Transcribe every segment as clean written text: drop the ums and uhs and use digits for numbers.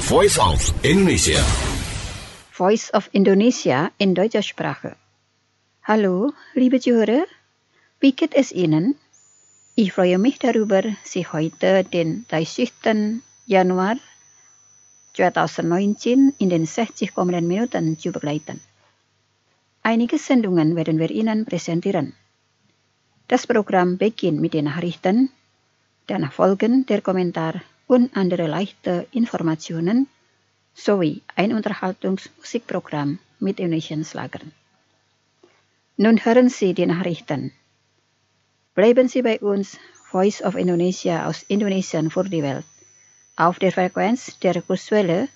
Voice of Indonesia. Voice of Indonesia in deutscher Sprache. Hallo, liebe Zuhörer, wie geht es Ihnen? Ich freue mich darüber, Sie heute, den 30. Januar 2019, in den 60 kommenden Minuten zu begleiten. Einige Sendungen werden wir Ihnen präsentieren. Das Programm beginnt mit den Nachrichten, danach folgen der Kommentar und andere leichte Informationen sowie ein Unterhaltungsmusikprogramm mit indonesian Schlagern. Nun hören Sie die Nachrichten. Bleiben Sie bei uns, Voice of Indonesia aus Indonesien für die Welt, auf der Frequenz der Kurswelle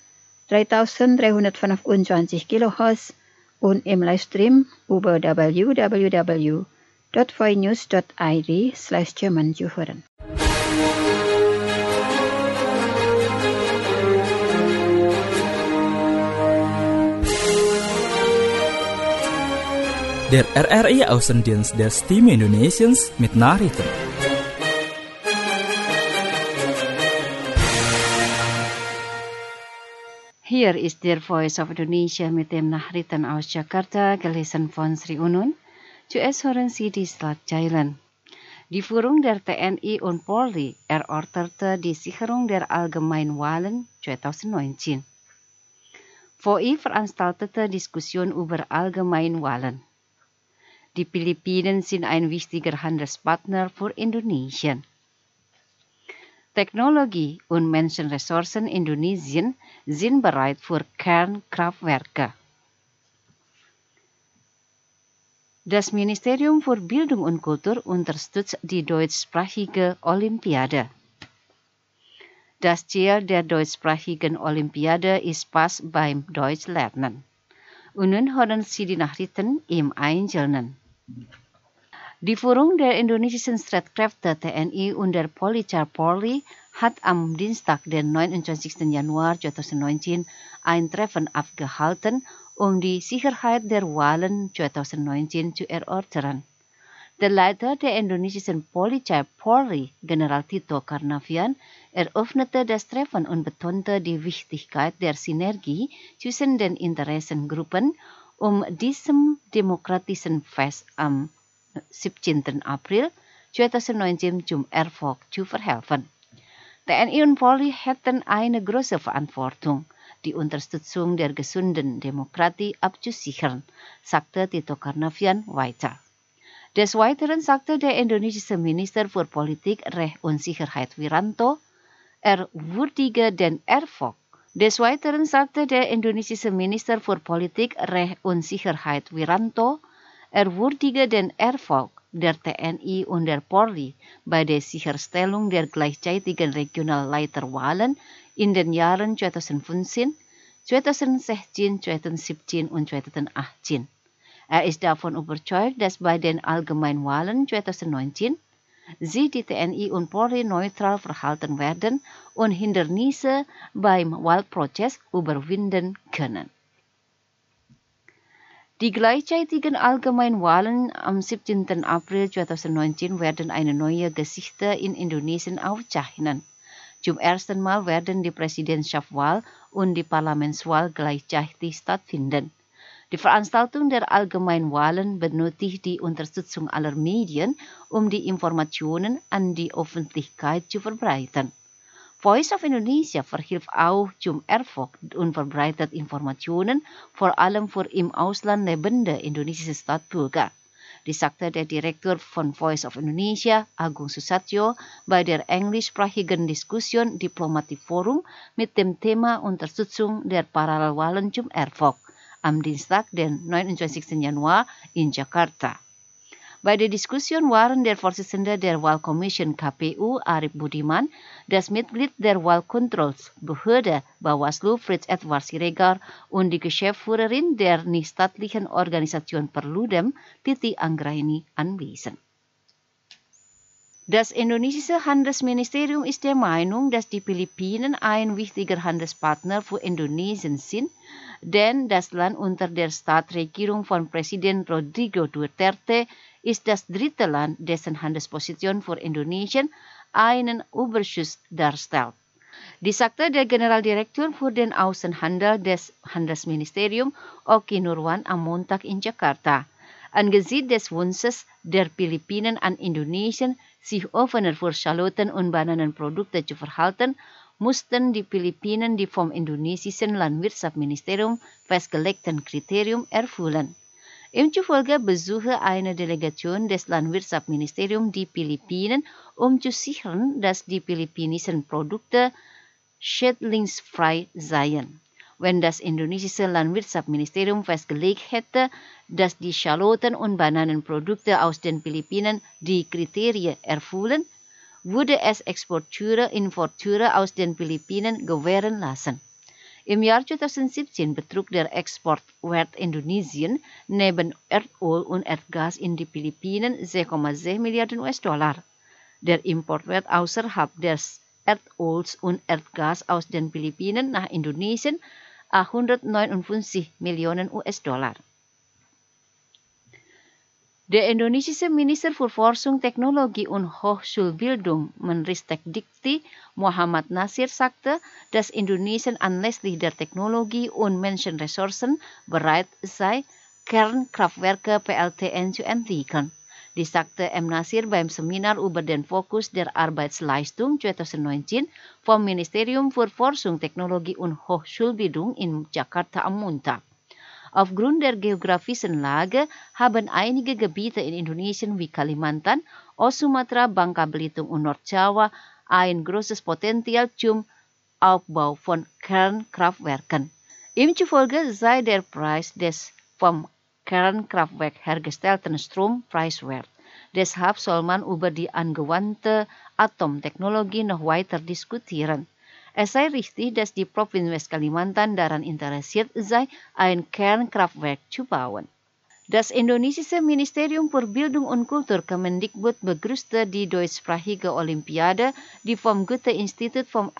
3325 kHz und im Livestream über www.voinews.id/German zu hören. Der RRI Außendienst der Stimme Indonesiens mit Nachrichten. Hier ist der Voice of Indonesia mit den Nachrichten aus Jakarta, gelesen von Sri Unun. Zuerst hören Sie die Schlagzeilen. Die Führung der TNI und Polri erörterte die Sicherung der Allgemeinwahlen 2019. VI veranstaltete Diskussion über Allgemeinwahlen. Die Philippinen sind ein wichtiger Handelspartner für Indonesien. Technologie und Menschenressourcen Indonesien sind bereit für Kernkraftwerke. Das Ministerium für Bildung und Kultur unterstützt die deutschsprachige Olympiade. Das Ziel der deutschsprachigen Olympiade ist Spaß beim Deutschlernen. Und nun hören Sie die Nachrichten im Einzelnen. Die Führung der indonesischen Streitkräfte TNI und der Polizei Polri hat am Dienstag, den 29. Januar 2019, ein Treffen abgehalten, um die Sicherheit der Wahlen 2019 zu erörtern. Der Leiter der indonesischen Polizei Polri, General Tito Karnavian, eröffnete das Treffen und betonte die Wichtigkeit der Synergie zwischen den Interessengruppen, um diesem demokratischen Fest am 17. April 2019 zum Erfolg zu verhelfen. TNI und Polri hätten eine große Verantwortung, die Unterstützung der gesunden Demokratie abzusichern, sagte Tito Karnavian weiter. Des Weiteren sagte der indonesische Minister für Politik, Recht und Sicherheit Wiranto, er würdige den Erfolg. Des Weiteren sagte der indonesische Minister für Politik, Recht und Sicherheit Wiranto, er würdige den Erfolg der TNI und der Polri bei der Sicherstellung der gleichzeitigen Regionalleiterwahlen in den Jahren 2015, 2016, 2017 und 2018. Er ist davon überzeugt, dass bei den Allgemeinwahlen 2019 sich die TNI und Polri neutral verhalten werden und Hindernisse beim Wahlprozess überwinden können. Die gleichzeitigen Allgemeinwahlen am 17. April 2019 werden eine neue Geschichte in Indonesien aufzeichnen. Zum ersten Mal werden die Präsidentschaftswahl und die Parlamentswahl gleichzeitig stattfinden. Die Veranstaltung der Allgemeinwahlen benötigt die Unterstützung aller Medien, um die Informationen an die Öffentlichkeit zu verbreiten. Voice of Indonesia verhilft auch zum Erfolg und verbreitet Informationen, vor allem für im Ausland lebende indonesische Staatsbürger. Dies sagte der Direktor von Voice of Indonesia, Agung Susatyo, bei der englischsprachigen Diskussion Diplomatic Forum mit dem Thema Unterstützung der Parallelwahlen zum Erfolg am Dienstag, den 29. Januar in Jakarta. Bei der Diskussion waren der Vorsitzende der Wahlkommission KPU, Arief Budiman, das Mitglied der Wahlkontrollbehörde Bawaslu, Fritz Edward Siregar, und die Geschäftsführerin der nichtstaatlichen Organisation Perludem, Titi Anggraini, anwesend. Das indonesische Handelsministerium ist der Meinung, dass die Philippinen ein wichtiger Handelspartner für Indonesien sind, denn das Land unter der Staatsregierung von Präsident Rodrigo Duterte ist das dritte Land, dessen Handelsposition für Indonesien einen Überschuss darstellt. Die sagte der Generaldirektor für den Außenhandel des Handelsministerium Oki Nurwan am Montag in Jakarta. Angesichts des Wunsches der Philippinen an Indonesien, sich offener für Schalotten- und Bananenprodukte zu verhalten, mussten die Philippinen die vom indonesischen Landwirtschaftsministerium festgelegten Kriterien erfüllen. Im Zufolge besuche eine Delegation des Landwirtschaftsministeriums die Philippinen, um zu sichern, dass die philippinischen Produkte schädlingsfrei seien. Wenn das indonesische Landwirtschaftsministerium festgelegt hätte, dass die Schalotten- und Bananenprodukte aus den Philippinen die Kriterien erfüllen, würde es Exporteure, Importeure aus den Philippinen gewähren lassen. Im Jahr 2017 betrug der Exportwert Indonesien neben Erdöl und Erdgas in die Philippinen 6,6 Milliarden US-Dollar. Der Importwert außerhalb des Erdöls und Erdgas aus den Philippinen nach Indonesien 159 Millionen US-Dollar. Der indonesische Minister für Forschung, Technologie und Hochschulbildung Menristek-Dikti Muhammad Nasir sagte, dass Indonesien anlässlich der Technologie- und Menschenressourcen bereit sei, Kernkraftwerke PLTN zu entwickeln. Dies sagte M. Nasir beim Seminar über den Fokus der Arbeitsleistung 2019 vom Ministerium für Forschung, Technologie und Hochschulbildung in Jakarta am Montag. Aufgrund der geografischen Lage haben einige Gebiete in Indonesien wie Kalimantan, Ostsumatra, Bangka Belitung und Nordjawa ein großes Potenzial zum Aufbau von Kernkraftwerken. Ihm zufolge sei der Preis des vom Kernkraftwerk hergestellten Strom preiswert. Deshalb soll man über die angewandte Atomtechnologie noch weiter diskutieren. Es sei richtig, dass die Provinz Westkalimantan daran interessiert sei, ein Kernkraftwerk zu bauen. Das indonesische Ministerium für Bildung und Kultur Kemendikbud begrüßte die deutschsprachige Olympiade, die vom Goethe-Institut vom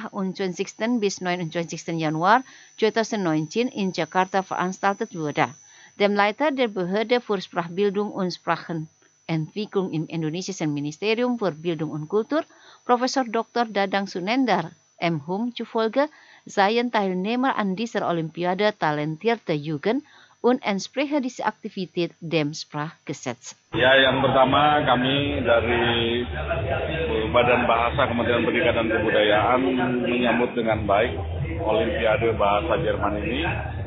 28. bis 29. Januar 2019 in Jakarta veranstaltet wurde. Dem Leiter der Behörde für Sprachbildung und Sprachenentwicklung im indonesischen Ministerium für Bildung und Kultur, Professor Dr. Dadang Sunendar M. Hum zufolge seien Teilnehmer an dieser Olympiade talentierte Jugend und entspreche diese Aktivität dem Sprachgesetz. Ya, yang pertama kami dari Badan Bahasa Kementerian Pendidikan dan Kebudayaan menyambut dengan baik Olimpiade Bahasa Jerman ini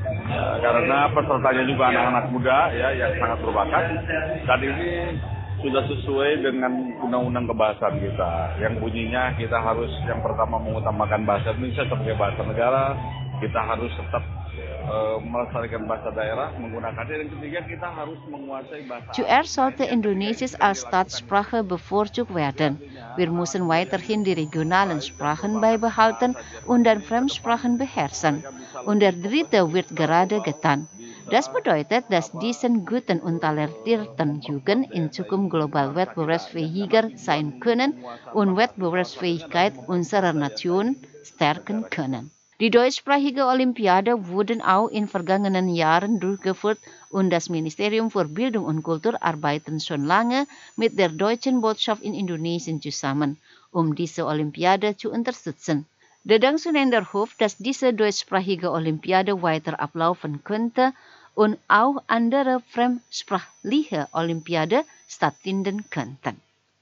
karena pesertanya juga anak-anak muda ya yang sangat berbakat dan ini sudah sesuai dengan undang-undang kebahasaan kita yang bunyinya kita harus yang pertama mengutamakan bahasa Indonesia sebagai bahasa negara, kita harus tetap melestarikan bahasa daerah menggunakannya, dan ketiga kita harus menguasai bahasa. Zuerst sollte Indonesisch als Staatssprache bevorzugt werden. Wir müssen weiterhin die regionalen Sprachen beibehalten und dann Fremdsprachen beherrschen. Und der dritte wird gerade getan. Das bedeutet, dass diesen guten und talentierten Jugend in Zukunft global wettbewerbsfähiger sein können und Wettbewerbsfähigkeit unserer Nation stärken können. Die deutschsprachige Olympiade wurden auch in vergangenen Jahren durchgeführt und das Ministerium für Bildung und Kultur arbeitet schon lange mit der Deutschen Botschaft in Indonesien zusammen, um diese Olympiade zu unterstützen. Dadang Sunendar hofft, dass diese deutschsprachige Olympiade weiter ablaufen könnte und auch andere fremdsprachliche Olympiade stattfinden könnten.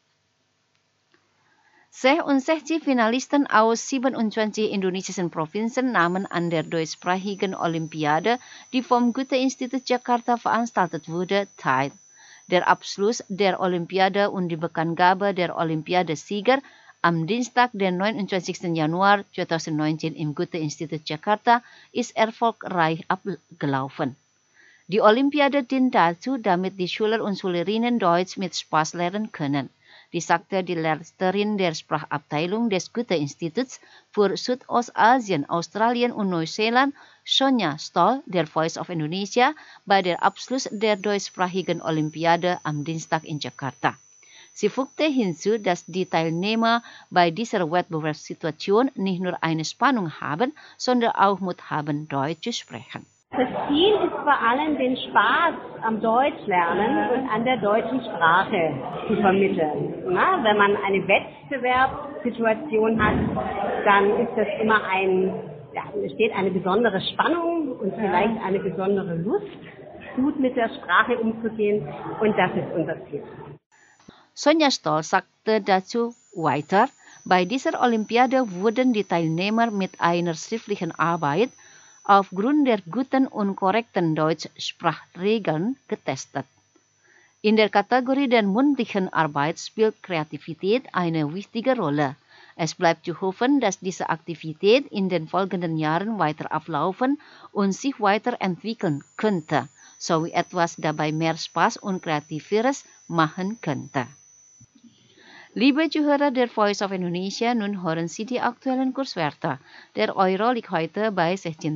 66 Finalisten aus 27 indonesischen Provinzen nahmen an der deutschsprachigen Olympiade, die vom Goethe-Institut Jakarta veranstaltet wurde, teil. Der Abschluss der Olympiade und die Bekanntgabe der Olympiadesieger am Dienstag, den 29. Januar 2019 im Goethe-Institut Jakarta, ist erfolgreich abgelaufen. Die Olympiade dient dazu, damit die Schüler und Schülerinnen Deutsch mit Spaß lernen können. Dies sagte die Leiterin der Sprachabteilung des Goethe-Instituts für Südostasien, Australien und Neuseeland, Sonja Stoll, der Voice of Indonesia, bei der Abschluss der deutschsprachigen Olympiade am Dienstag in Jakarta. Sie fügte hinzu, dass die Teilnehmer bei dieser Wettbewerbssituation nicht nur eine Spannung haben, sondern auch Mut haben, Deutsch zu sprechen. Das Ziel ist vor allem, den Spaß am Deutschlernen und an der deutschen Sprache zu vermitteln. Na, wenn man eine Wettbewerbssituation hat, dann ist das immer besteht eine besondere Spannung und vielleicht eine besondere Lust, gut mit der Sprache umzugehen, und das ist unser Ziel. Sonja Stoll sagte dazu weiter, bei dieser Olympiade wurden die Teilnehmer mit einer schriftlichen Arbeit aufgrund der guten und korrekten Deutschsprachregeln getestet. In der Kategorie der mündlichen Arbeit spielt Kreativität eine wichtige Rolle. Es bleibt zu hoffen, dass diese Aktivität in den folgenden Jahren weiter ablaufen und sich weiterentwickeln könnte, sowie etwas dabei mehr Spaß und Kreativeres machen könnte. Liebe Zuhörer der Voice of Indonesia, nun hören Sie die aktuellen Kurswerte. Der Euro liegt heute bei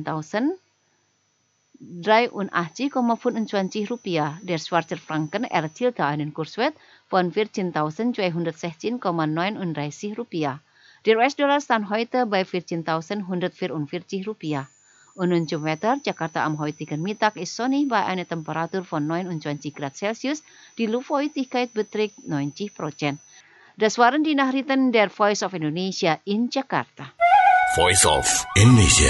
16.083,25 Rupiah. Der Schweizer Franken erzielte einen Kurswert von 14.216,39 Rupiah. Der US-Dollar stand heute bei 14.144 Rupiah. Und nun zum Wetter. Jakarta am heutigen Mittag ist sonnig bei einer Temperatur von 29 Grad Celsius. Die Luftfeuchtigkeit beträgt 90%. Das waren die Nachrichten der Voice of Indonesia in Jakarta. Voice of Indonesia.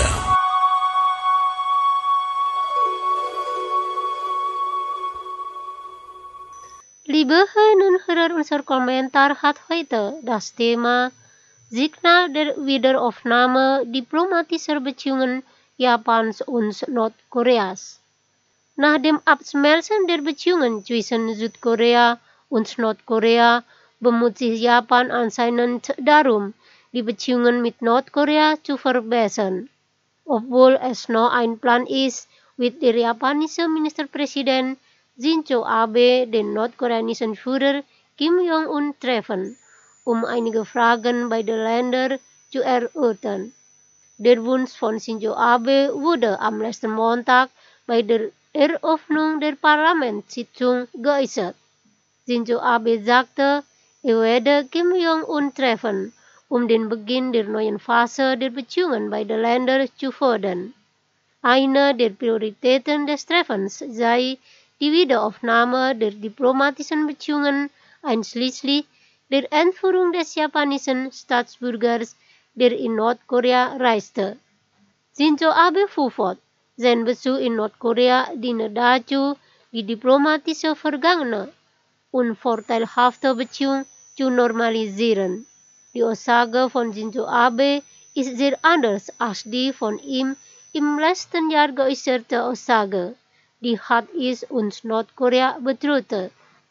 Liebe Hörerinnen und Hörer, unser Kommentar hat heute das Thema Signal der Wiederaufnahme diplomatischer Beziehungen Japans und Nordkoreas. Nach dem Abschmelzen der Beziehungen zwischen Südkorea und Nordkorea bemüht sich Japan anscheinend darum, die Beziehungen mit Nordkorea zu verbessern. Obwohl es noch ein Plan ist, wird der japanische Ministerpräsident Shinzo Abe den nordkoreanischen Führer Kim Jong-un treffen, um einige Fragen beide Länder zu erörtern. Der Wunsch von Shinzo Abe wurde am letzten Montag bei der Eröffnung der Parlamentssitzung geäußert. Shinzo Abe sagte, er werde Kim Jong-un treffen, um den Beginn der neuen Phase der Beziehungen beider Länder zu fördern. Eine der Prioritäten des Treffens sei die Wiederaufnahme der diplomatischen Beziehungen, einschließlich der Entführung des japanischen Staatsbürgers, der in Nordkorea reiste. Shinzo Abe fuhr fort, sein Besuch in Nordkorea diene dazu, die diplomatische vergangene unvorteilhafte Beziehung zu normalisieren. Die Aussage von Shinzo Abe ist sehr anders als die von ihm im letzten Jahr geäußerte Aussage, die HTS und Nordkorea bedrohte.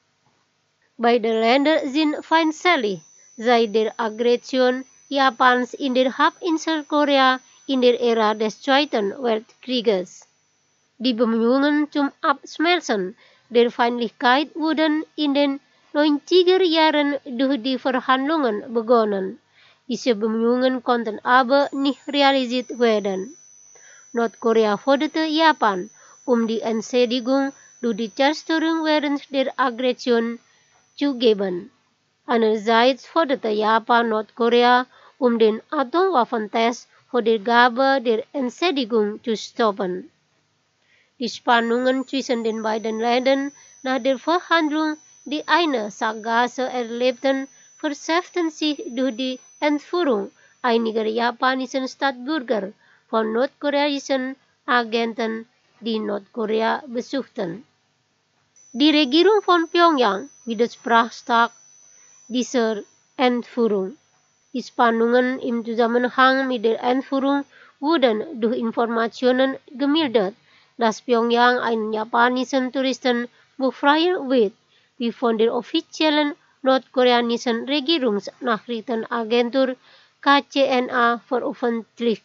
Beide Länder sind feindselig seit der Aggression Japans in der Halbinsel Korea in der Ära des Zweiten Weltkrieges. Die Bemühungen zum Abschmelzen der Feindlichkeit wurden in den 90er Jahren durch die Verhandlungen begonnen. Diese Bemühungen konnten aber nicht realisiert werden. Nordkorea forderte Japan, die Entschädigung durch die Zerstörung während der Aggression zu geben. Andererseits forderte Japan Nordkorea, den Atomwaffentest vor der Gabe der Entschädigung zu stoppen. Die Spannungen zwischen den beiden Ländern nach der Verhandlung, die eine Sackgasse erlebten, verschärften sich durch die Entführung einiger japanischen Staatsbürger von nordkoreanischen Agenten, die Nordkorea besuchten. Die Regierung von Pyongyang widersprach stark dieser Entführung. Die Spannungen im Zusammenhang mit der Entführung wurden durch Informationen gemildert, dass Pyongyang einen japanischen Touristen befreien wird, wie von der offiziellen nordkoreanischen Regierungsnachrichtenagentur KCNA veröffentlicht.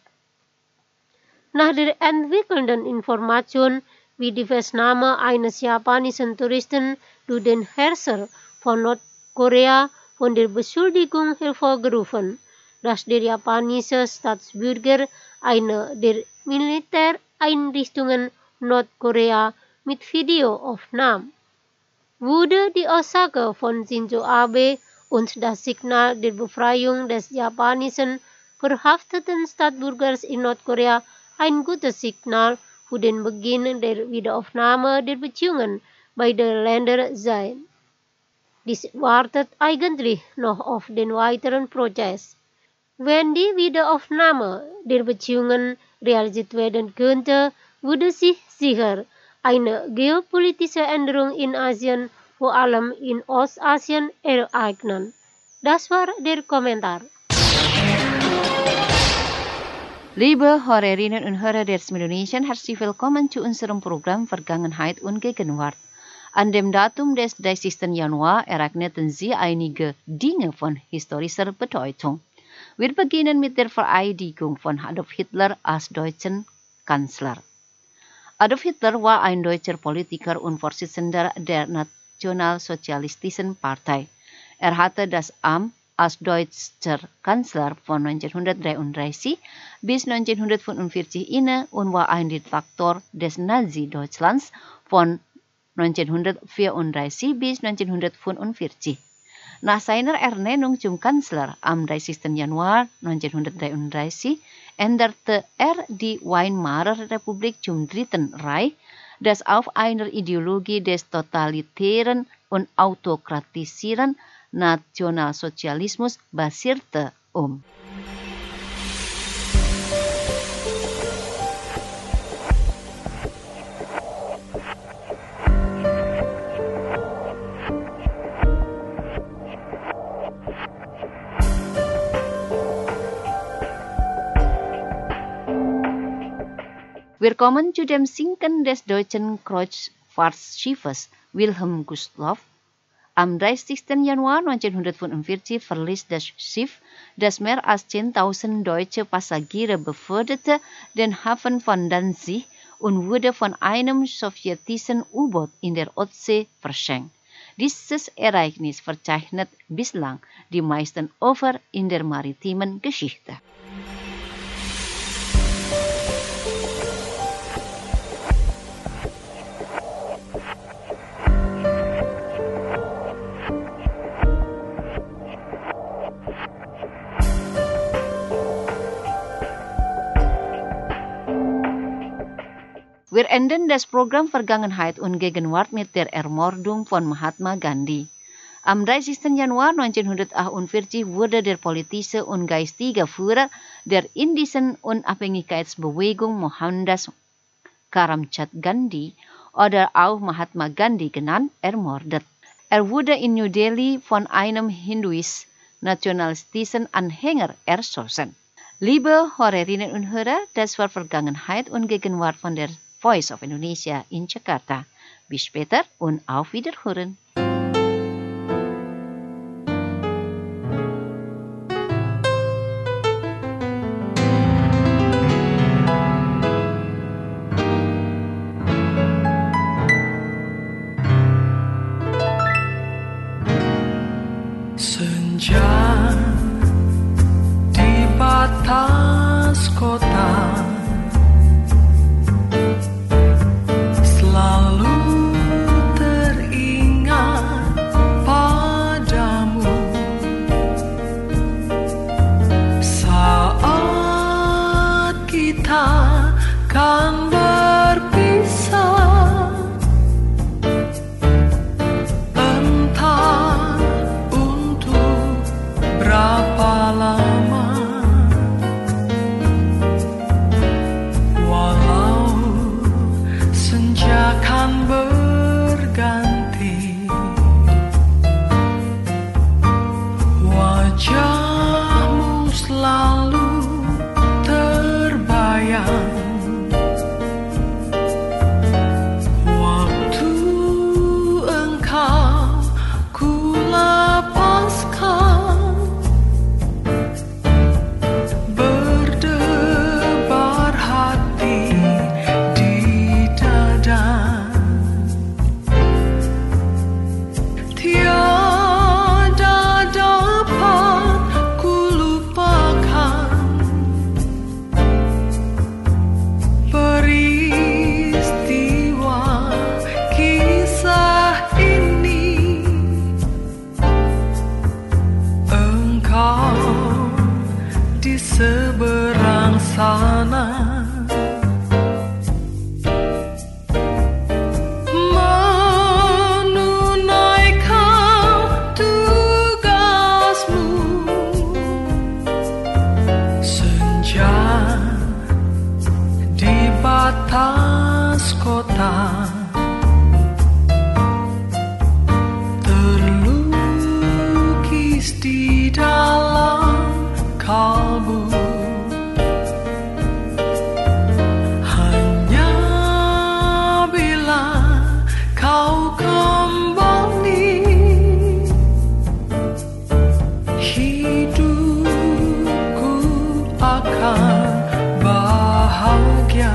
Nach der entwickelnden Information wie die Festnahme eines japanischen Touristen durch den Herrscher von Nordkorea von der Beschuldigung hervorgerufen, dass der japanische Staatsbürger eine der Militäreinrichtungen Nordkorea mit Video aufnahm, wurde die Aussage von Shinzo Abe und das Signal der Befreiung des japanischen verhafteten Staatsbürgers in Nordkorea ein gutes Signal voor den beginn der Wiederaufnahme der Beziehungen bei der Länder sein. Dies wartet eigentlich noch auf den weiteren Prozess. Wenn die Wiederaufnahme der Beziehungen realisiert werden könnte, würde sich sicher eine geopolitische Änderung in Asien, vor allem in Ostasien, ereignen. Das war der Kommentar. Liebe Hörerinnen und Hörer der Indonesien, herzlich willkommen zu unserem Programm Vergangenheit und Gegenwart. An dem Datum des 30. Januar ereigneten sie einige Dinge von historischer Bedeutung. Wir beginnen mit der Vereidigung von Adolf Hitler als deutschen Kanzler. Adolf Hitler war ein deutscher Politiker und Vorsitzender der Nationalsozialistischen Partei. Er hatte das Amt als deutscher Kanzler von 1933 bis 1945 inne und war ein Diktator des Nazi-Deutschlands von 1934 bis 1945. Nach seiner Ernennung zum Kanzler am 30. Januar 1933 änderte er die Weimarer Republik zum Dritten Reich, das auf einer Ideologie des totalitären und autokratisierenden Nationalsozialismus basierte, um. Wir kommen zu dem Sinken des deutschen Kreuzfahrtschiffes Wilhelm Gustloff. Am 30. Januar 1945 verließ das Schiff, das mehr als 10.000 deutsche Passagiere beförderte, den Hafen von Danzig und wurde von einem sowjetischen U-Boot in der Ostsee versenkt. Dieses Ereignis verzeichnet bislang die meisten Opfer in der maritimen Geschichte. Wir enden das Programm Vergangenheit und Gegenwart mit der Ermordung von Mahatma Gandhi. Am 30. Januar 1948 wurde der politische und geistige Führer der indischen Unabhängigkeitsbewegung Mohandas Karamchand Gandhi oder auch Mahatma Gandhi genannt, ermordet. Er wurde in New Delhi von einem hinduistisch-nationalistischen Anhänger erschossen. Liebe Hörerinnen und Hörer, das war Vergangenheit und Gegenwart von der Voice of Indonesia in Jakarta. Bis später und auf Wiederhören. Senja di batas kota selalu teringat padamu saat kita kan berpisah, entah untuk berapa lama. Walau senja kan berganti, wajahmu selalu terbayang. Waktu engkau ku lepaskan, berdebar hati di dada. Tiada dapat ku lupakan peristiwa kisah ini. Engkau di seberang sana, bahagia.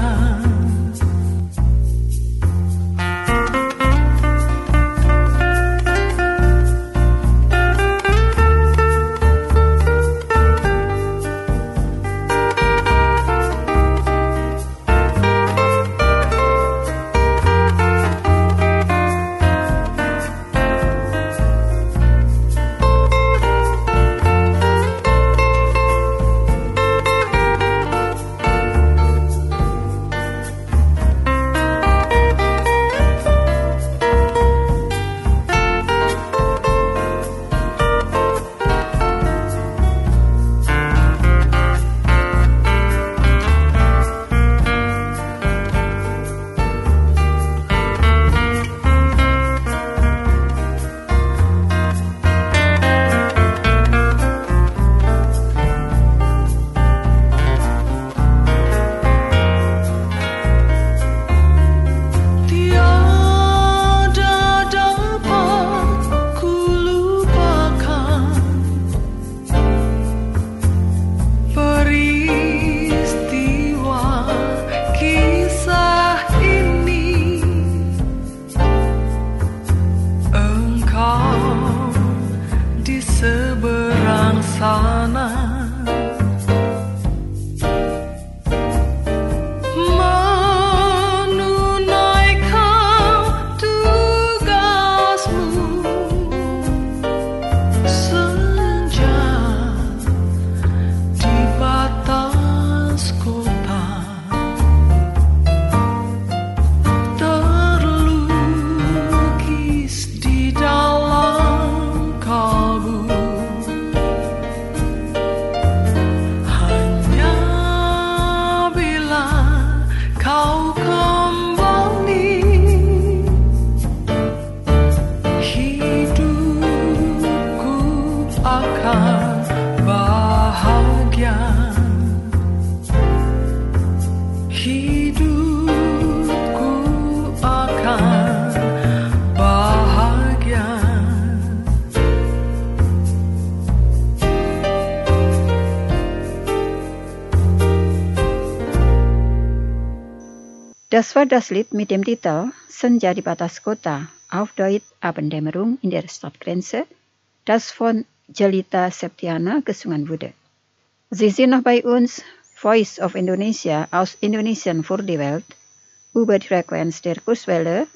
Das war das Lied mit dem Titel Senja di Batas Kota, auf Deutsch Abenddämmerung in der Stadtgrenze, das von Jelita Septiana gesungen wurde. Sie sind noch bei uns, Voice of Indonesia aus Indonesien für die Welt, über die Frequenz der Kurswelle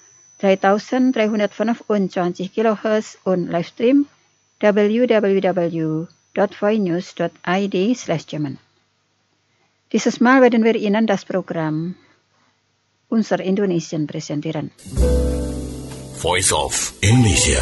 3325 kHz und Livestream www.voinews.id/German. Dieses Mal werden wir Ihnen das Programm Unser Indonesien präsentieren. Voice of Indonesia.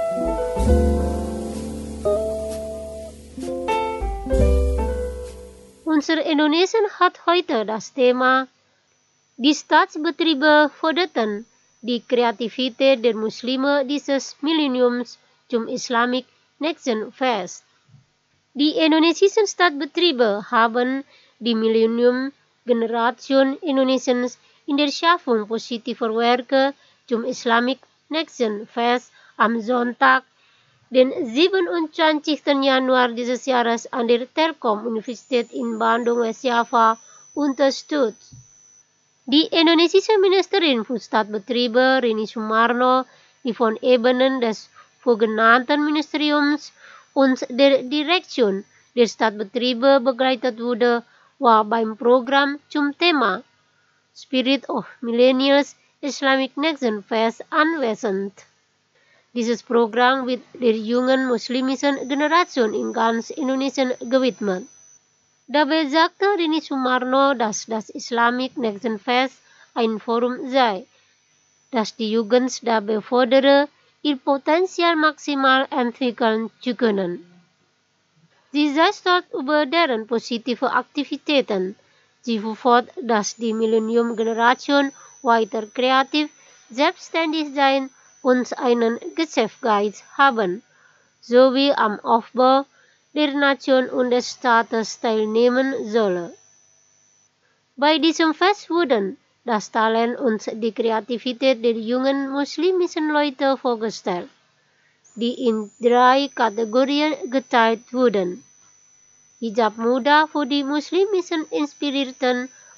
Unser Indonesien hat heute das Thema Die Staatsbetriebe förderten die Kreativität der Muslime dieses Millenniums zum Islamic Nation Fest. Die indonesischen Staatsbetriebe haben die Millennium-Generation Indonesiens in der Schaffung positiver Werke zum Islamic Nation Fest am Sonntag, den 27. Januar dieses Jahres an der Telkom-Universität in Bandung, West Java, unterstützt. Die indonesische Ministerin für Staatsbetriebe Rini Sumarno, die von Ebenen des vorgenannten Ministeriums und der Direktion der Staatsbetriebe begleitet wurde, war beim Programm zum Thema Spirit of Millennials Islamic Nation Fest anwesend. Dieses Programm wird der jungen muslimischen Generation in ganz Indonesien gewidmet. Dabei sagte Rini Sumarno, dass das Islamic Nation Fest ein Forum sei, das die Jugend dabei fordere, ihr Potenzial maximal entwickeln zu können. Sie sei stolz über deren positive Aktivitäten. Sie verfolgt, dass die Millennium-Generation weiter kreativ, selbstständig sein und einen Geschäftsgeist haben, sowie am Aufbau der Nation und des Staates teilnehmen solle. Bei diesem Fest wurden das Talent und die Kreativität der jungen muslimischen Leute vorgestellt, die in 3 Kategorien geteilt wurden. Hijab Muda für die muslimischen Inspirierten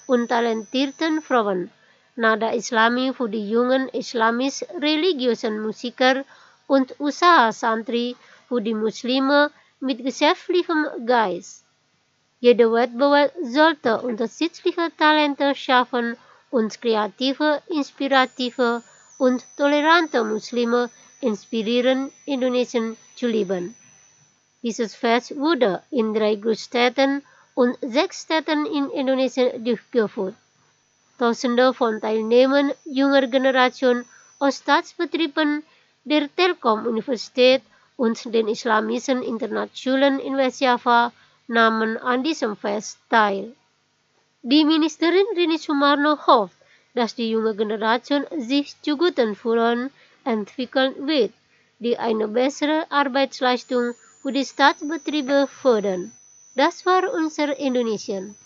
und talentierten Frauen. Nada Islami für die jungen islamisch-religiösen Musiker und Usaha-Santri für die Muslime mit geschäftlichem Geist. Jeder Wettbewerb sollte unterschiedliche Talente schaffen und kreative, inspirative und tolerante Muslime inspirieren, Indonesien zu lieben. Dieses Fest wurde in 3 Großstädten und 6 Städten in Indonesien durchgeführt. Tausende von Teilnehmern junger Generation aus Staatsbetrieben, der Telkom-Universität und den islamischen Internatsschulen in Westjava nahmen an diesem Fest teil. Die Ministerin Rini Sumarno hofft, dass die junge Generation sich zu guten Führern entwickeln wird, die eine bessere Arbeitsleistung für die Staatsbetriebe fördern. Das war unser Indonesien.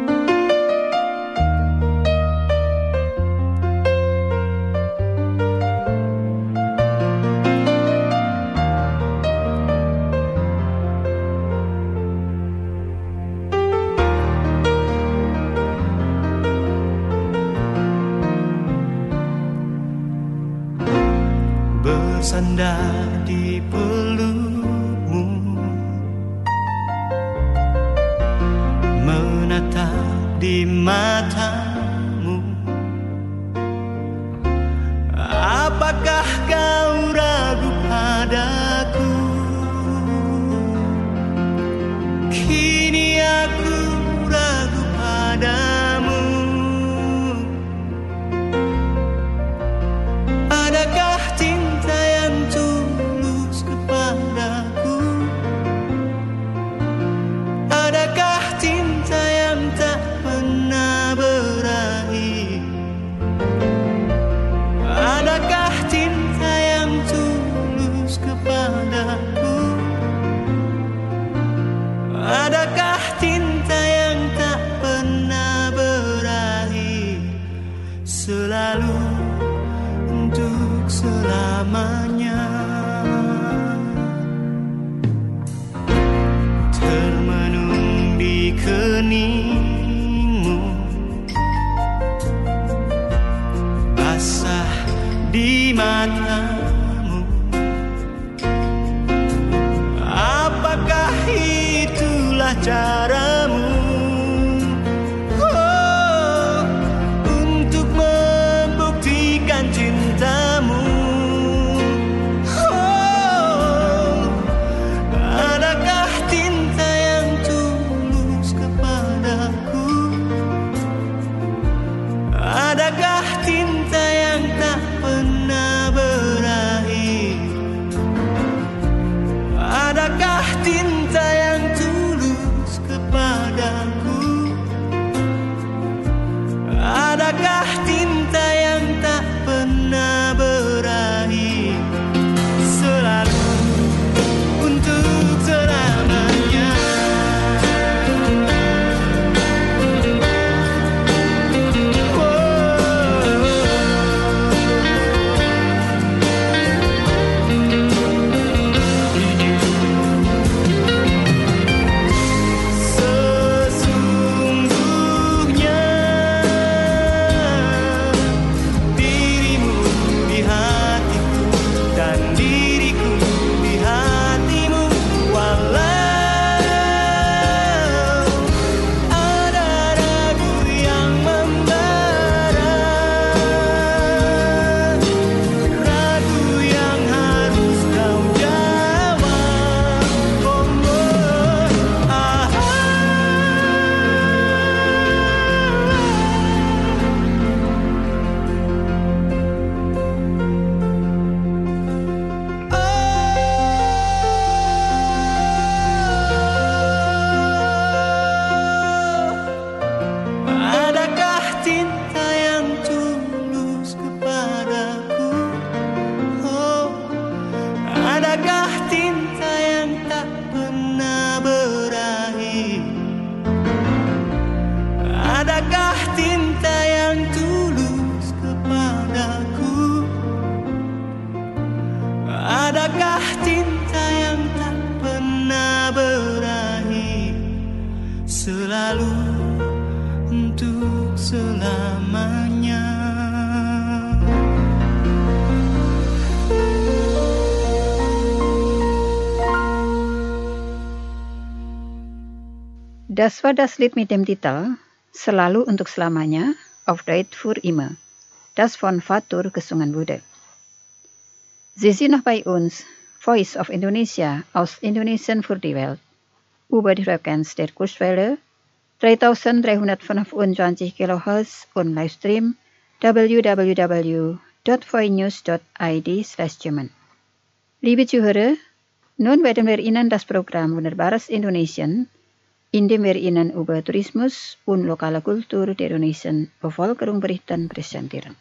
Bersandar di pelukmu, menatap di matamu. Apakah kau ragu padaku? Kini aku ragu padamu. Adakah cinta yang tulus kepadaku? Adakah cinta yang tak pernah berakhir? Adakah cinta yang tulus kepadaku? Adakah cinta yang tak pernah berakhir? Selalu untuk selamanya. Termenung di keningmu, basah di matamu. Apakah itulah caramu? Untuk membuktikan cintamu. Adakah cinta yang tulus kepadaku? Adakah cinta yang tak pernah berakhir? Adakah cinta yang tulus kepadaku? Adakah cinta yang tak pernah berakhir? Selalu untuk selamanya. Sesungguhnya dirimu di hatiku dan diriku di hatimu. Walau ada ragu yang membara, ragu yang harus kau jawab. Adakah cinta yang tulus kepadaku? Oh, adakah cinta yang tak pernah berakhir? Adakah cinta yang tulus kepadaku? Adakah cinta yang tak pernah berakhir? Selalu untuk selamanya. Das war das Lied mit dem Titel Selalu untuk Selamanya, Auf Deutsch für immer, das von Fatur gesungen wurde. Sie sind noch bei uns, Voice of Indonesia aus Indonesien für die Welt, über die Frequenz der Kurzwelle 3325 kHz und Livestream www.voinews.id/German. Liebe Zuhörer, nun werden wir Ihnen das Programm Wunderbares Indonesien, in dem wir Ihnen über Tourismus und lokale Kultur der indonesischen Bevölkerung berichten, präsentieren.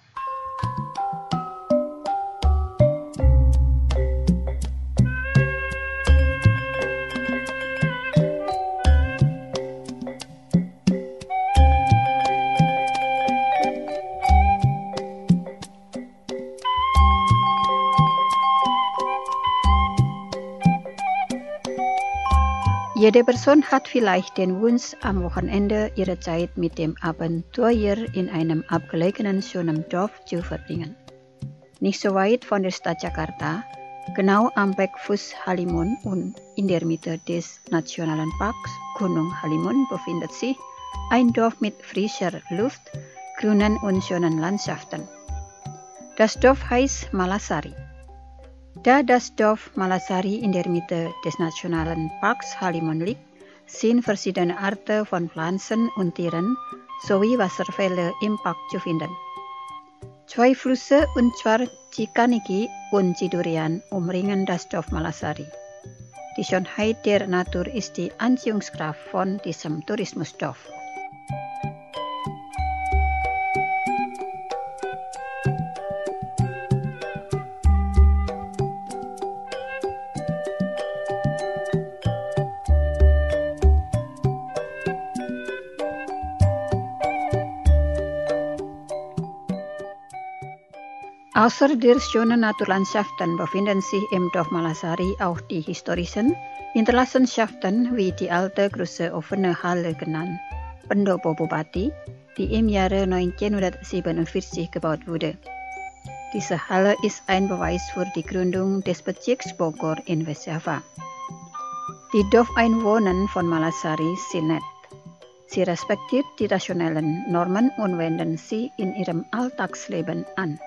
Jede Person hat vielleicht den Wunsch, am Wochenende ihre Zeit mit dem Abenteuer in einem abgelegenen schönen Dorf zu verbringen. Nicht so weit von der Stadt Jakarta, genau am Bergfuß Halimun und in der Mitte des Nationalen Parks Gunung Halimun befindet sich ein Dorf mit frischer Luft, grünen und schönen Landschaften. Das Dorf heißt Malasari. Da das Dorf Malasari in der Mitte des Nationalen Parks Halimun liegt, sind verschiedene Arten von Pflanzen und Tieren sowie Wasserfälle im Park zu finden. 2 Flüsse, und zwar Cikaniki und Cidurian, umringen das Dorf Malasari. Die Schönheit der Natur ist die Anziehungskraft von diesem Tourismusdorf. Außer der schönen Naturlandschaften befinden sich im Dorf Malasari auch die historischen Hinterlassenschaften wie die alte große offene Halle genannt Pendopo Bupati, die im Jahre 1947 gebaut wurde. Diese Halle ist ein Beweis für die Gründung des Bezirks Bogor in Westjava. Die Dorfeinwohner von Malasari sind nett. Sie respektiert die rationellen Normen und wenden sie in ihrem Alltagsleben an.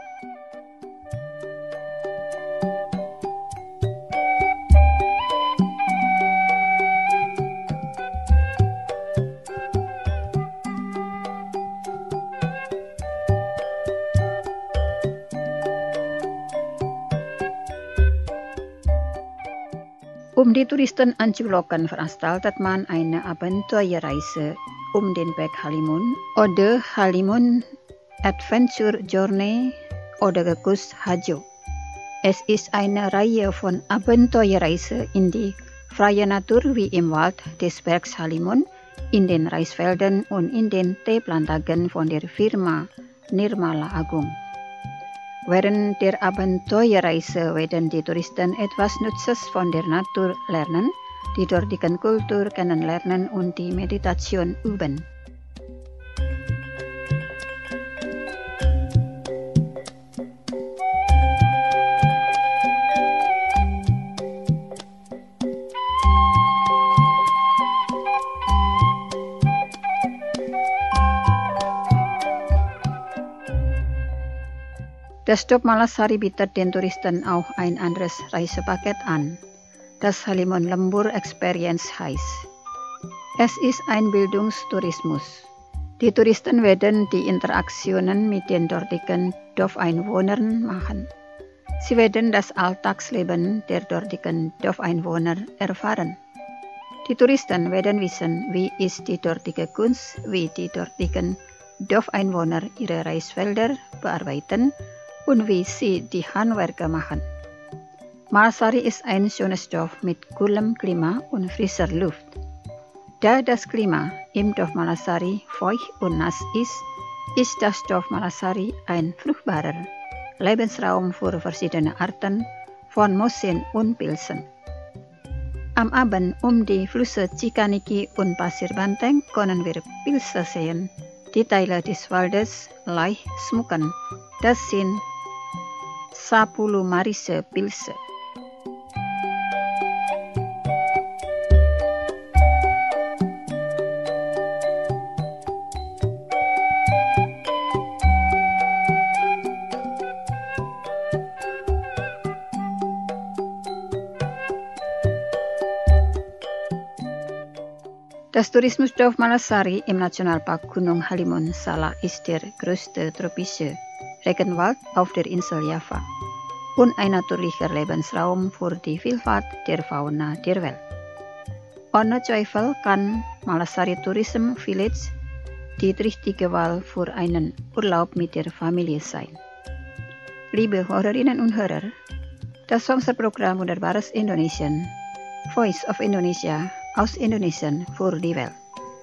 Um die Touristen anzulocken, veranstaltet man eine Abenteuerreise um den Berg Halimun oder Halimun Adventure Journey oder gekürzt Hajo. Es ist eine Reihe von Abenteuerreisen in die freie Natur wie im Wald des Bergs Halimun, in den Reisfeldern und in den Teeplantagen von der Firma Nirmala Agung. Während der Abenteuerreise werden die Touristen etwas Nützliches von der Natur lernen, die dortigen Kultur kennenlernen und die Meditation üben. Das Dorf Malasari bietet den Touristen auch ein anderes Reisepaket an, das Halimun Lembur Experience heißt. Es ist ein Bildungstourismus. Die Touristen werden die Interaktionen mit den dortigen Dorfeinwohnern machen. Sie werden das Alltagsleben der dortigen Dorfeinwohner erfahren. Die Touristen werden wissen, wie ist die dortige Kunst, wie die dortigen Dorfeinwohner ihre Reisfelder bearbeiten und wie sie die Handwerker machen. Malasari ist ein schönes Dorf mit kühlem Klima und frischer Luft. Da das Klima im Dorf Malasari feucht und nass ist das Dorf Malasari ein fruchtbarer Lebensraum für verschiedene Arten von Moosen und Pilzen. Am Abend um die Flüsse Cikaniki und Pasir Banteng können wir Pilze sehen, Die Teile des Waldes leicht schmücken. Das sind 10 Marise Pilze. Das Tourismusdorf Malasari im Nationalpark Gunung Halimun Salak ist der größte tropische Regenwald auf der Insel Java und ein natürlicher Lebensraum für die Vielfalt der Fauna der Welt. Ohne Zweifel kann Malasari Tourism Village die richtige Wahl für einen Urlaub mit der Familie sein. Liebe Hörerinnen und Hörer, das Sponsorprogramm Wunderbares Indonesien, Voice of Indonesia, aus Indonesien für die Welt.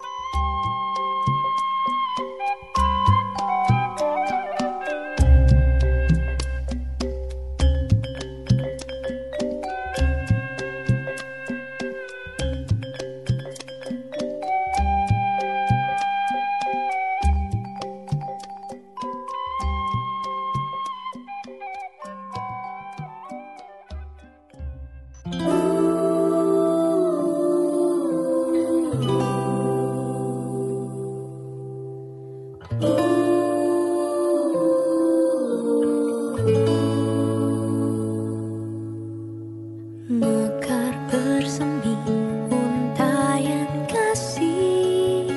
Mekar bersemi untayan kasih,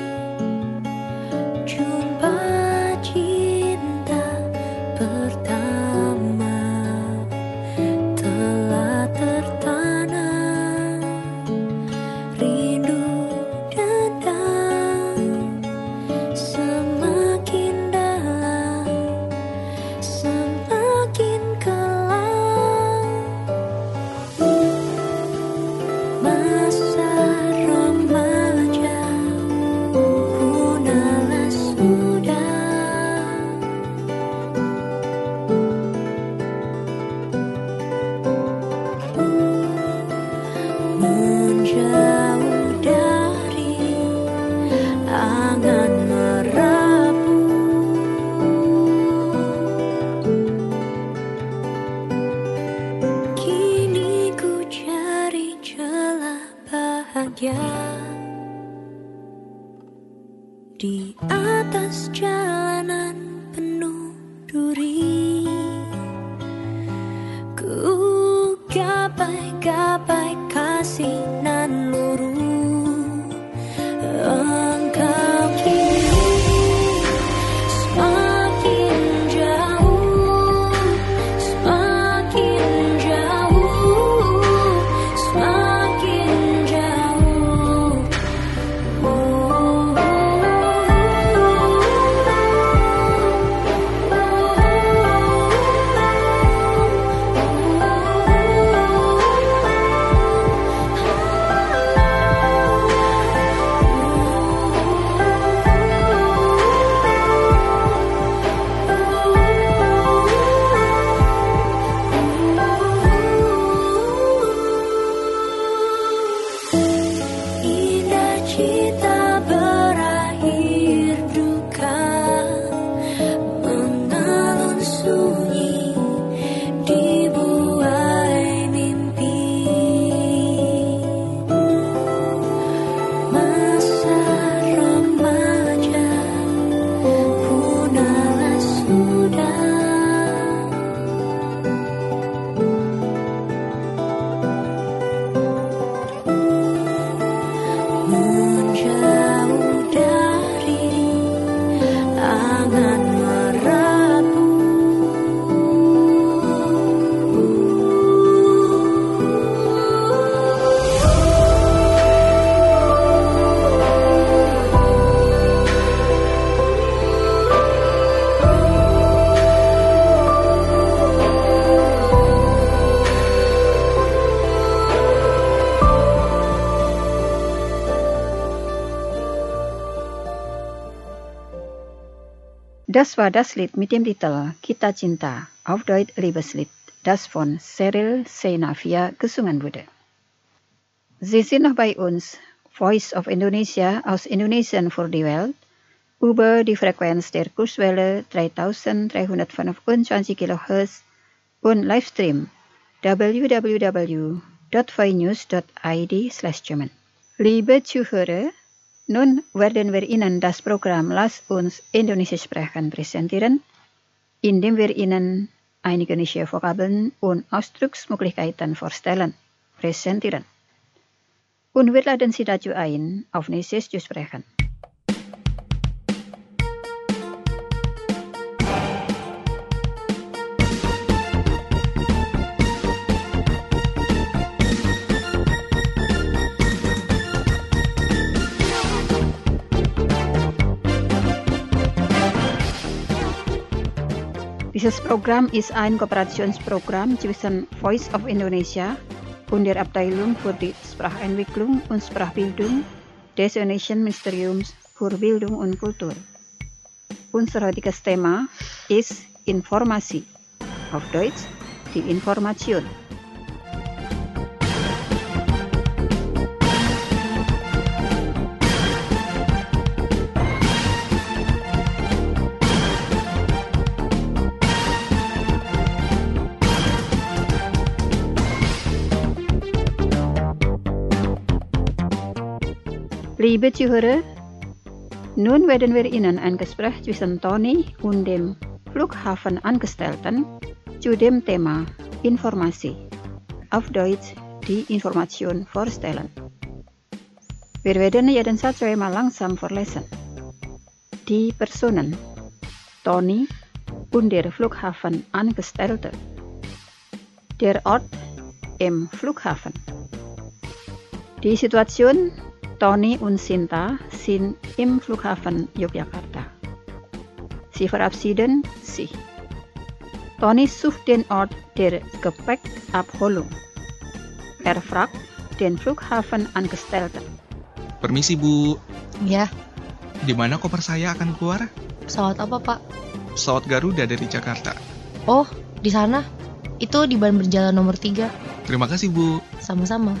jumpa cinta pertama telah tertanam, rindu datang semakin dalam, semakin kelam. Masa remaja punahlah sudah, menjauh dari angan merapu. Kini ku cari celah bahagia di atas jalanan penuh duri. Ku gapai-gapai kasih nan luruh. Engkau kini semakin jauh, semakin jauh, semakin jauh. Indah cita berakhir duka, mengalun sunyi di buai mimpi. Masa remaja punahlah sudah, menjauh dari angan merapu. Das war das Lied mit dem Titel Kita Cinta, auf Deutsch Liebeslied, das von Cheryl Seinavia gesungen wurde. Sie sind noch bei uns, Voice of Indonesia aus Indonesien für die Welt, über die Frequenz der Kurswelle 3325 kHz und Livestream www.voinews.id/German. Liebe Zuhörer, nun werden wir Ihnen das Programm Lass uns Indonesisch sprechen präsentieren, indem wir Ihnen einige neue Vokabeln und Ausdrucksmöglichkeiten vorstellen, präsentieren. Und wir laden Sie dazu ein, auf Indonesisch zu sprechen. Dieses Programm ist ein Kooperationsprogramm zwischen Voice of Indonesia und der Abteilung für die Sprachentwicklung und Sprachbildung des Indonesian Ministeriums für Bildung und Kultur. Unser heutiges Thema ist Informasi, auf Deutsch die Information. Liebe Zuhörer, nun werden wir Ihnen ein Gespräch zwischen Tony und dem Flughafenangestellten zu dem Thema Informasi, auf Deutsch die Information vorstellen. Wir werden jeden Satz zweimal langsam vorlesen. Die Personen Tony und der Flughafenangestellte. Der Ort im Flughafen. Die Situation: Tony und Sinta sind im Flughafen Yogyakarta. Sie verabschieden sich. Tony sucht den Ort der Gepäckabholung. Er fragt den Flughafenangestellten. Permisi, Bu. Ya. Di mana koper saya akan keluar? Pesawat apa, Pak? Pesawat Garuda dari Jakarta. Oh, di sana. Itu di ban berjalan nomor 3. Terima kasih, Bu. Sama-sama.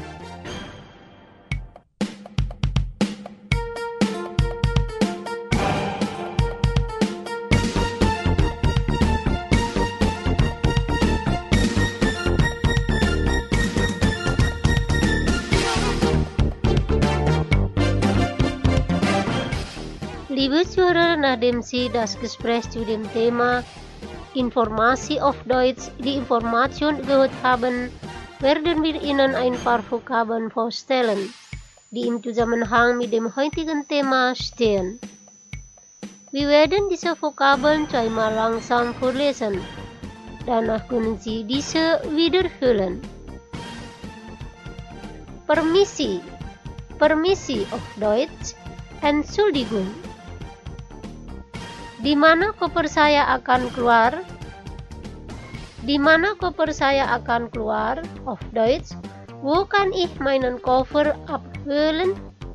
Liebe Zuhörer, nachdem Sie das Gespräch zu dem Thema Informasi auf Deutsch, die Information gehört haben, werden wir Ihnen ein paar Vokabeln vorstellen, die im Zusammenhang mit dem heutigen Thema stehen. Wir werden diese Vokabeln zweimal langsam vorlesen. Danach können Sie diese wiederholen. Permisi, Permisi auf Deutsch, Entschuldigung. Di mana koper saya akan keluar? Di mana koper saya akan keluar? Auf Deutsch, wo kann ich meinen Koffer abholen?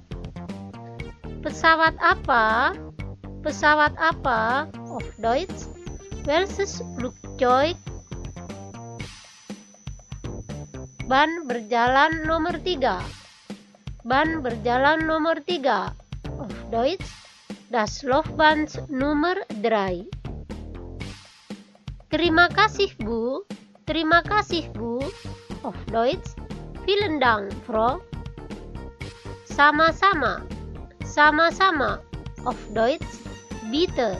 Pesawat apa? Pesawat apa? Auf Deutsch, welches Flugzeug? Ban berjalan nomor 3. Ban berjalan nomor 3. Auf Deutsch, das Laufband Nummer 3. Terima kasih, Bu. Terima kasih, Bu. Auf Deutsch, vielen Dank, Frau. Sama-sama. Sama-sama. Auf Deutsch, bitte.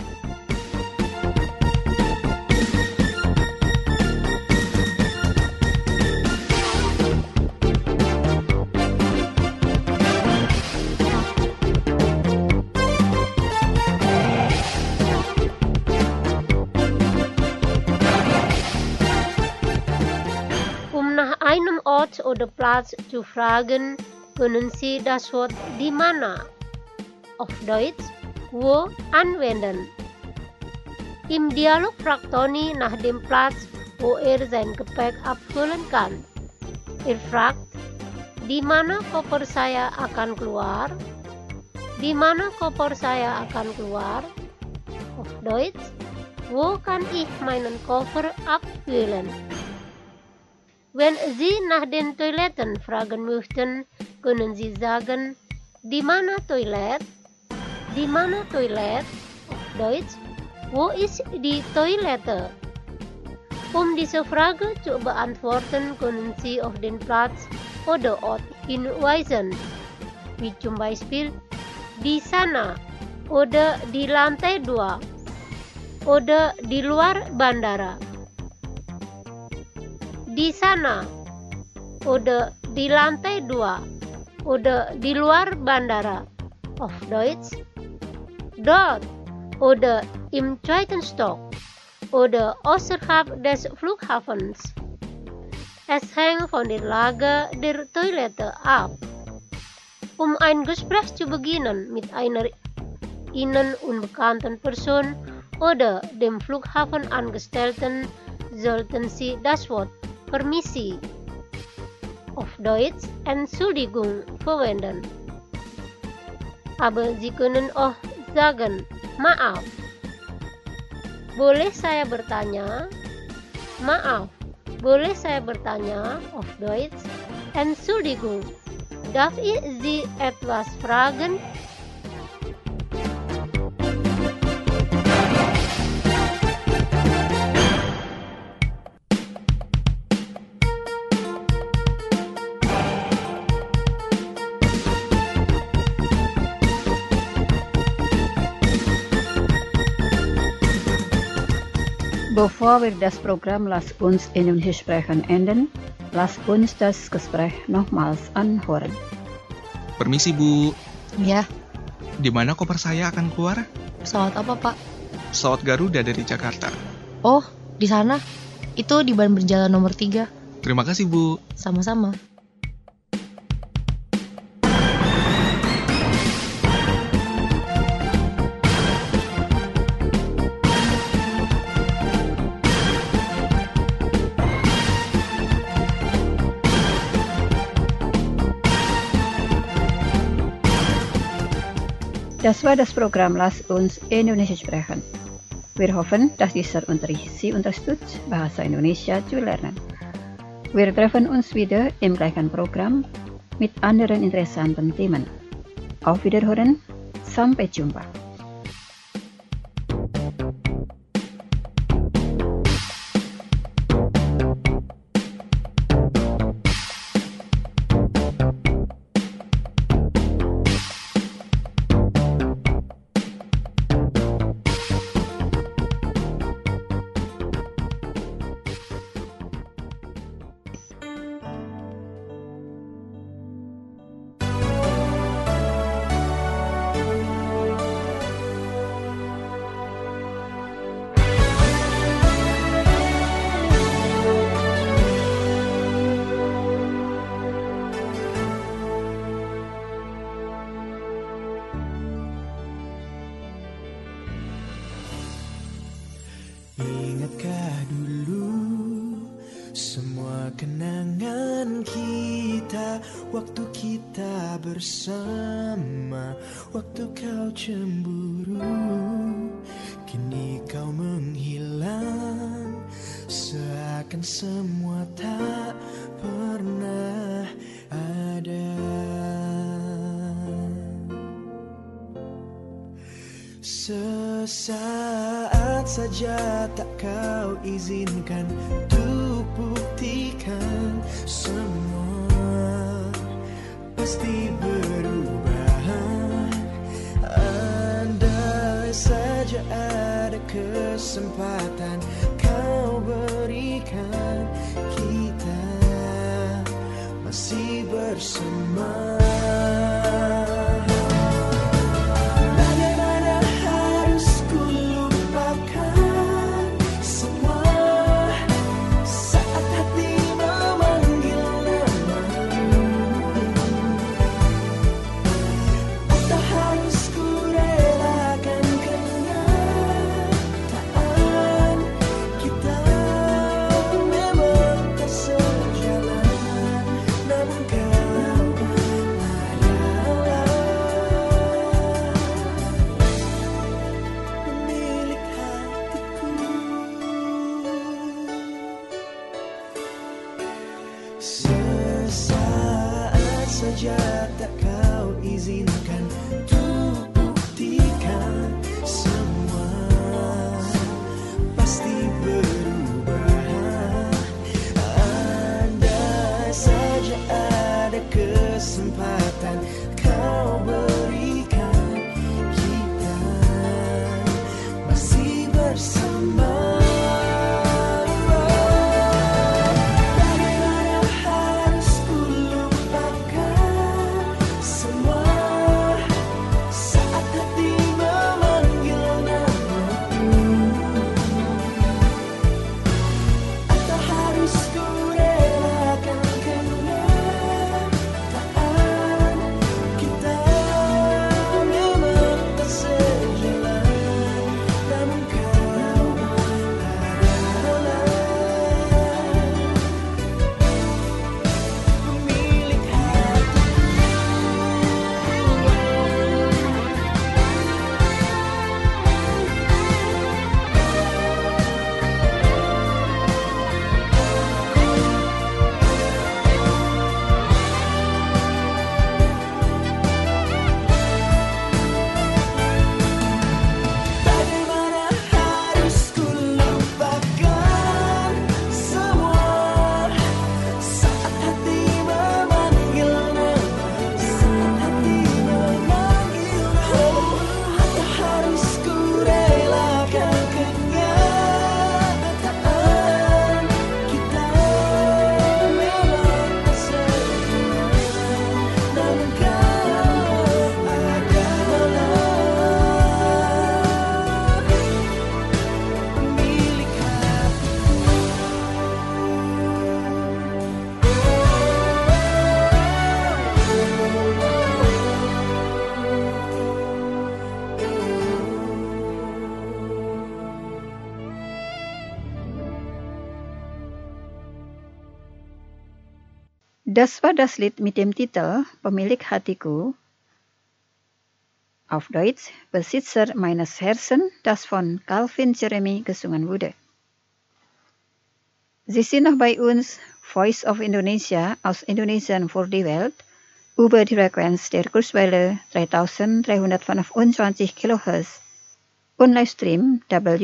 Nach einem Ort oder Platz zu fragen, können Sie das Wort di mana, auf Deutsch wo, anwenden. Im Dialog fragt Tony nach dem Platz, wo er sein Gepäck abholen kann. Er fragt, di mana koper saya akan keluar? Di mana koper saya akan keluar? Auf Deutsch, wo kann ich meinen Koffer abholen? Wenn Sie nach den Toiletten fragen möchten, können Sie sagen, di mana toilet? Di mana toilet? Auf Deutsch, wo ist die Toilette? Diese Frage zu beantworten können Sie auf den Platz oder Ort hinweisen, wie zum Beispiel di sana oder di lantai 2 oder di luar bandara. Di sana oder di lantai 2 oder di luar bandara. Auf Deutsch, dort oder im zweiten Stock oder außerhalb des Flughafens. Es hängt von der Lage der Toilette ab. Ein Gespräch zu beginnen mit einer Ihnen unbekannten Person oder dem Flughafenangestellten sollten Sie das Wort Permisi, auf Deutsch Entschuldigung, verwenden. Aber Sie können auch sagen, maaf. Boleh saya bertanya? Maaf, boleh saya bertanya? Auf Deutsch, Entschuldigung, darf ich Sie etwas fragen? Bevor wir das Programm Lass uns Indonesisch sprechen enden, lass uns das Gespräch nochmals anhören. Permisi, Bu. Ya, Di mana koper saya akan keluar? pesawat apa, Pak? Pesawat Garuda dari Jakarta. Oh, di sana. Itu di ban berjalan nomor 3. Terima kasih, Bu. Sama-sama. Das war das Programm Lass uns Indonesisch sprechen. Wir hoffen, dass dieser Unterricht Sie unterstützt, Bahasa Indonesia zu lernen. Wir treffen uns wieder im gleichen Programm mit anderen interessanten Themen. Auf Wiederhören, sampai jumpa. Ingatkah dulu semua kenangan kita, waktu kita bersama, waktu kau cemburu, kini kau menghilang, seakan semua tak pernah ada. Sesaat saja tak kau izinkan untuk buktikan semua pasti berubah. Andai saja ada kesempatan kau berikan, kita masih bersama. Das war das Lied mit dem Titel Pemilik Hatiku, auf Deutsch Besitzer meines Herzens, das von Calvin Jeremy gesungen wurde. Sie sind noch bei uns, Voice of Indonesia aus Indonesian für die Welt, über die Frequenz der Kurzwelle 3325 kHz und Livestream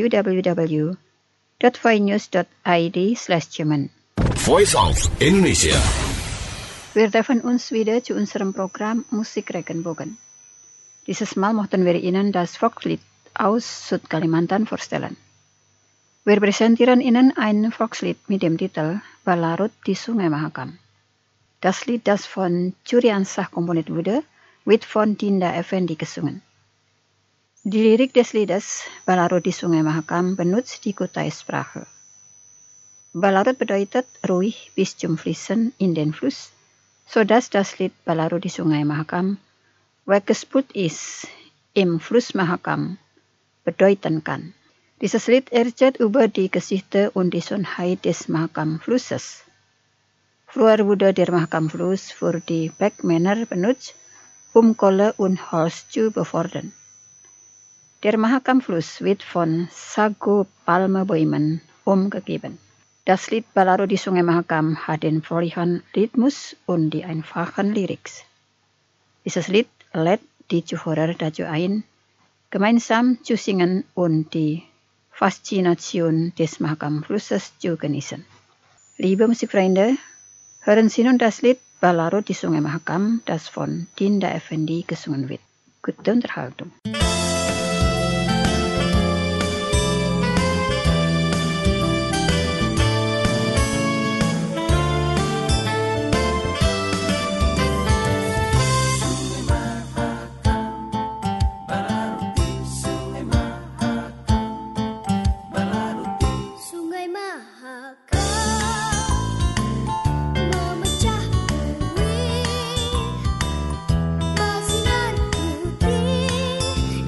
www.voinews.id/German. Voice of Indonesia. Wir treffen uns wieder zu unserem Programm Musik Regenbogen. Dieses Mal möchten wir Ihnen das Volkslied aus Südkalimantan vorstellen. Wir präsentieren Ihnen ein Volkslied mit dem Titel Balarut di Sungai Mahakam. Das Lied, das von Curiansah komponiert wurde, wird von Dinda Effendi gesungen. Die Lirik des Liedes Balarut di Sungai Mahakam benutzt die Kutai-Sprache. Balarut bedeutet ruhig bis zum Fließen in den Fluss, sodass das Lied Balarut di Sungai Mahakam weggespült ist im Fluss Mahakam bedeuten kann. Dieses Lied erzählt über die Geschichte und die Schönheit des Mahakam-Flusses. Früher wurde der Mahakam-Fluss für die Bergmänner benutzt, um Kohle und Holz zu befördern. Der Mahakam-Fluss wird von Sago-Palmebäumen umgeben. Das Lied Balarut di Sungai Mahakam hat den fröhlichen Rhythmus und die einfachen Lyrics. Dieses Lied lädt die Zuhörer dazu ein, gemeinsam zu singen und die Faszination des Mahakam-Flusses zu genießen. Liebe Musikfreunde, hören Sie nun das Lied Balarut di Sungai Mahakam, das von Dinda Effendi gesungen wird. Gute Unterhaltung. Memecah bumi, basinan putih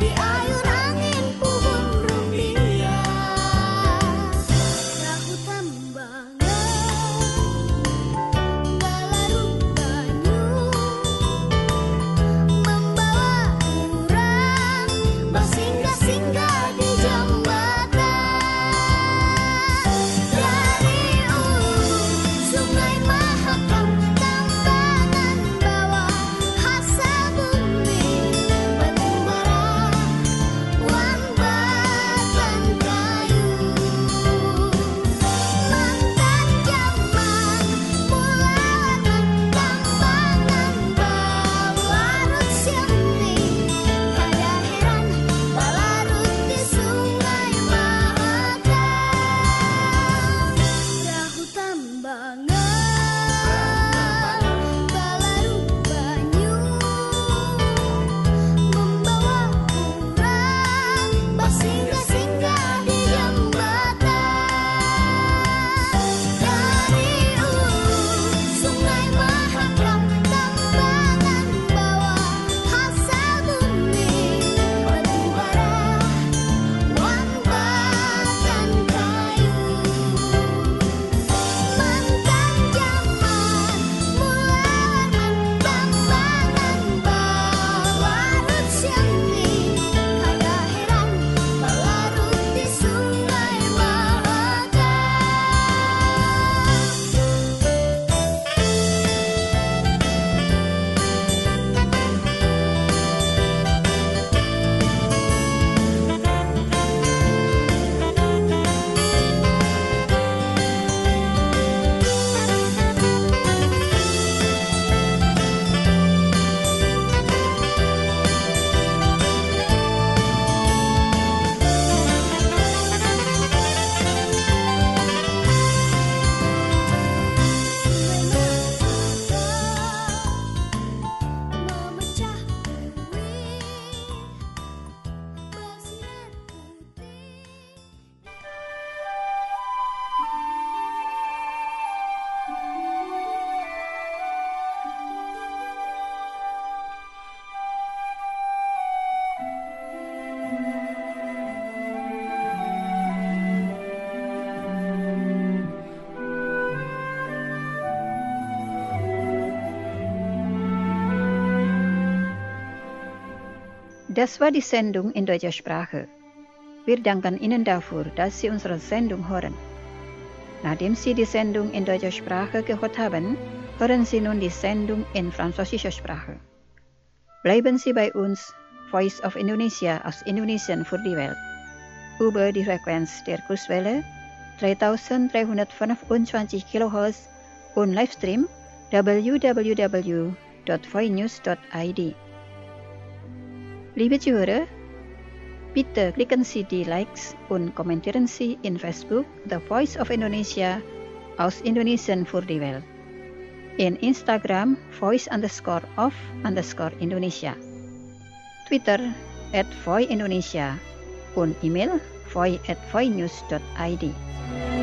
Das war die Sendung in deutscher Sprache. Wir danken Ihnen dafür, dass Sie unsere Sendung hören. Nachdem Sie die Sendung in deutscher Sprache gehört haben, hören Sie nun die Sendung in französischer Sprache. Bleiben Sie bei uns, Voice of Indonesia aus Indonesien für die Welt. Über die Frequenz der Kurswelle 3325 kHz und Livestream www.voinews.id. Liebe Zuhörer, bitte klicken Sie die Likes und kommentieren Sie in Facebook The Voice of Indonesia aus Indonesien für die Welt. In Instagram voice_of_Indonesia. Twitter @voindonesia und E-Mail voi@voinews.id.